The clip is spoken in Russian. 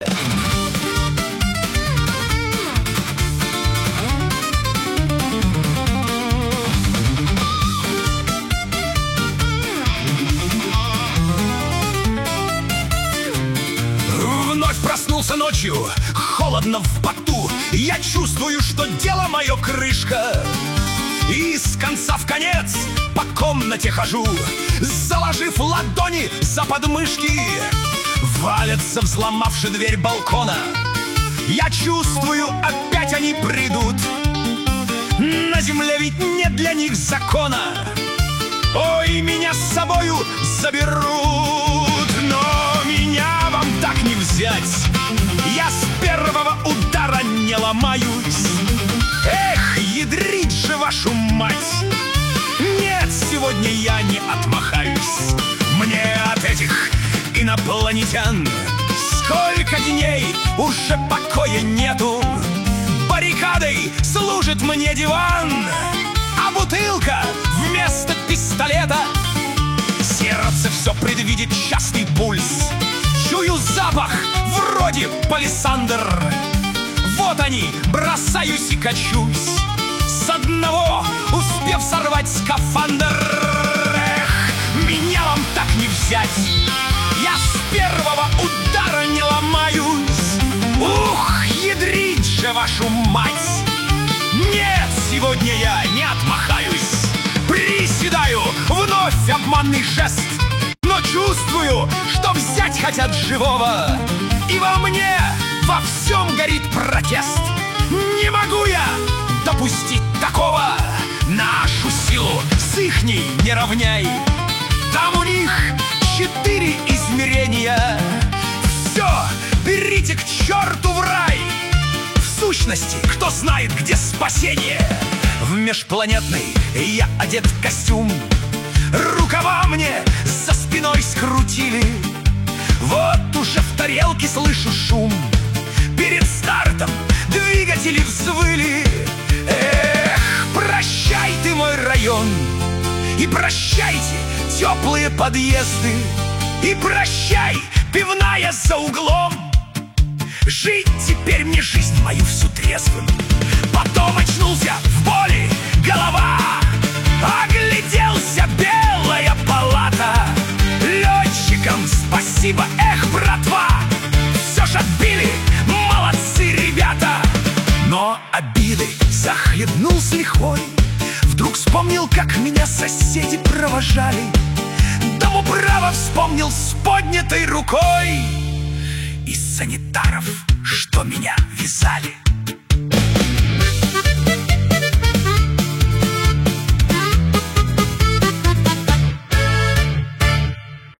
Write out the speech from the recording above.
Вновь проснулся ночью, холодно в поту. Я чувствую, что дело мое крышка. И с конца в конец по комнате хожу, заложив ладони за подмышки. Валятся, взломавши дверь балкона. Я чувствую, опять они придут. На земле ведь нет для них закона. Ой, меня с собою заберут. Но меня вам так не взять. Я с первого удара не ломаюсь. Эх, ядрить же вашу мать! Нет, сегодня я не отмахаюсь. Мне от этих инопланетян сколько дней уже покоя нету. Баррикадой служит мне диван, а бутылка вместо пистолета. Сердце все предвидит частый пульс. Чую запах вроде палисандр. Вот они, бросаюсь и качусь, с одного успев сорвать скафандр. Эх, меня вам так не взять. Я с первого удара не ломаюсь. Ух, ядрить же вашу мать! Нет, сегодня я не отмахаюсь. Приседаю, вновь обманный жест. Но чувствую, что взять хотят живого. И во мне во всем горит протест. Не могу я допустить такого. Нашу силу с ихней не равняй. Там у них 4 измерения. Все, берите к черту в рай. В сущности, кто знает, где спасение. В межпланетный я одет в костюм. Рукава мне за спиной скрутили. Вот уже в тарелке слышу шум. Перед стартом двигатели взвыли. Эх, прощай ты мой район. И прощайте теплые подъезды. И прощай пивная за углом. Жить теперь мне жизнь мою всю трезвым. Потом очнулся в боли голова. Огляделся, белая палата. Летчикам спасибо, эх, братва. Все ж отбили, молодцы ребята. Но обиды захлебнул с лихвой. Вдруг вспомнил, как меня соседи провожали. Дому право вспомнил с поднятой рукой. И санитаров, что меня вязали.